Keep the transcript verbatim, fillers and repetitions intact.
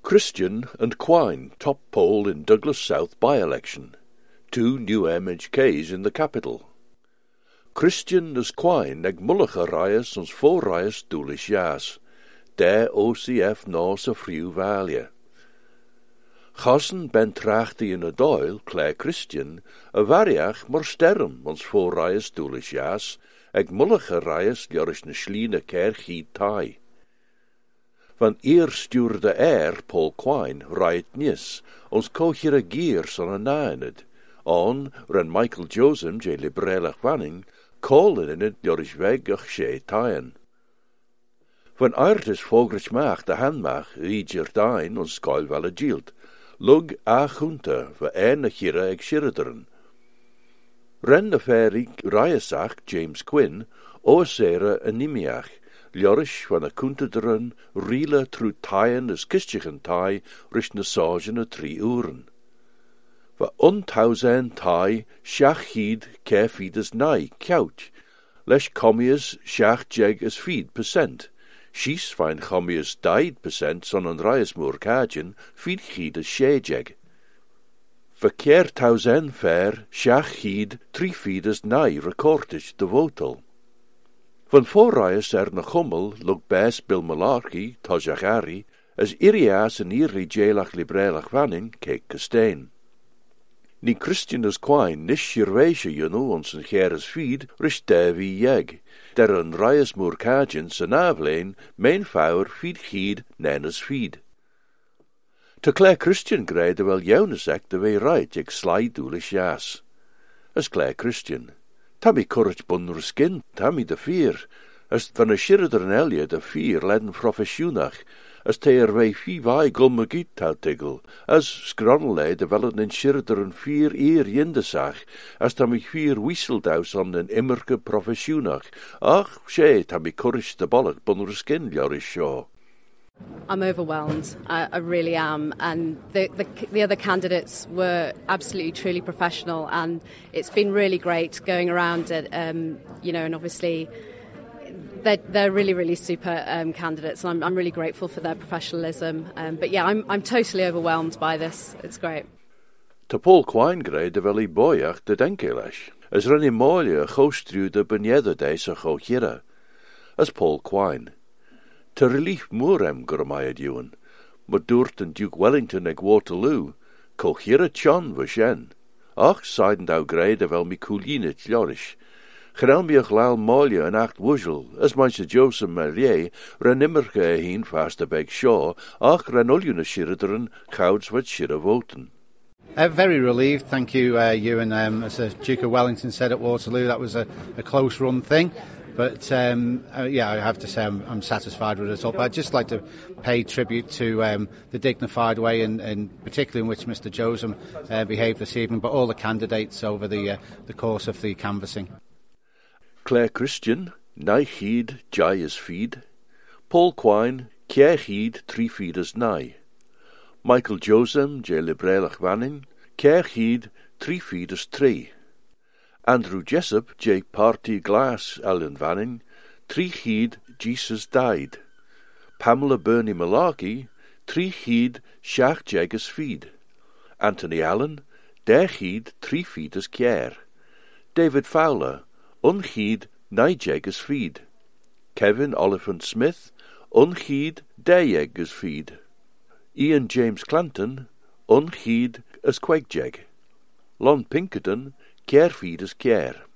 Christian and Quine top poll in Douglas South by-election. Two new M H Ks in the capital. Christian as Quine ag mullicha raias ons four raias dúlis jas. Der O C F nos a friw valia. Chassen ben trachti in a doil, Clare Christian, a variach mor sterren ons four raias dúlis jas, ag mullicha raias jorish na schline ker chi tai. Van eer stuurde er, Paul Quine, riot nies, ons kochir a gier son a naened, on, ren Michael Josem, je librelach vanning, kolen in het jorish weg ach she taien. Van aertes vogrich maach de handmach, riger dain, ons skoil wel a gield, lug a junta, va en a chira eg shirideren. Ren a ferig raiasach, James Quinn, oosera a nimiach, Ljorish van a kuntederen, riele tru taien as kistjichen tai, rish na sagen a tri uren. Va ontausen tai, shach hid, ke feed as nai, kjout. Lesh commias, shach jeg as feed percent. Shies fine commias died percent son an raiasmoor kajen, feed hid as she jeg. Verkeer tausen fair, shach hid, tri feed as nai, recortage de votel. Van voorrijers er na chommel, lug bes bil malarki, tojachari, as irias en iri jelach librelach vanning, keek kasteen. Ni Christian as Quine nis shirweisha junu ons en geres feed, rish devi jeg, der een raias moerkajen sen avleen, mijn fauer feed gied, nenes feed. Te Clare Christian greide wel jounes ek de wei right, jeg slai doelish jas. As Clare Christian. Tammy courage bunner skin, tammy de vier, as van a shirder en elje de vier ledden professionach, as te er wei fi vai gulme giet tautigel, as skronelei de wellen in shirder en vier eer jindesach, as tammy vier wisseldaus an en immerke professionach, ach, she tammy courage de bollock bunner skin, jorish shaw. I'm overwhelmed. I, I really am. And the, the the other candidates were absolutely, truly professional. And it's been really great going around it, um, you know, and obviously they're, they're really, really super um, candidates. And I'm, I'm really grateful for their professionalism. Um, but yeah, I'm I'm totally overwhelmed by this. It's great. To Paul Quine greid de wel I boiach de denkelesh. As renny moilia chostrude benjede deze chochira. As Paul Quine. Te relief moorem gurmaya duwen, maar doort en Duke Wellington eg Waterloo, kochira John vashen. Ach, seiden dau greide wel mi coolien jorish. Gerel mi ach lal molia en acht wuzel, as manche Joseph Marier, ren immerge heen vaste beg shaw, ach ren uljuna shirideren, gouds wat shira voten. Uh, very relieved, thank you, uh, Ewan. Um, as uh, Duke of Wellington said at Waterloo, that was a, a close run thing. But um, uh, yeah, I have to say I'm, I'm satisfied with the result. But I'd just like to pay tribute to um, the dignified way, and, and particularly in which Mister Josem uh, behaved this evening, but all the candidates over the uh, the course of the canvassing. Clare Christian, nai heed, jai is feed. Paul Quine, kier heed, three feeders nai. Michael Josem, je librelach vanning, kier heed, three feeders three. Andrew Jessup, J. Party Glass, Ellen Vanning, three heed, Jesus died. Pamela Burney Malarkey, three heed, Shach Jeggers feed. Anthony Allen, der heed, three feeders care. David Fowler, unheed, nine Jeggers feed. Kevin Oliphant Smith, unheed, der Jeggers feed. Ian James Clanton, unheed, as Quaig Jeg. Lon Pinkerton, care feeders care.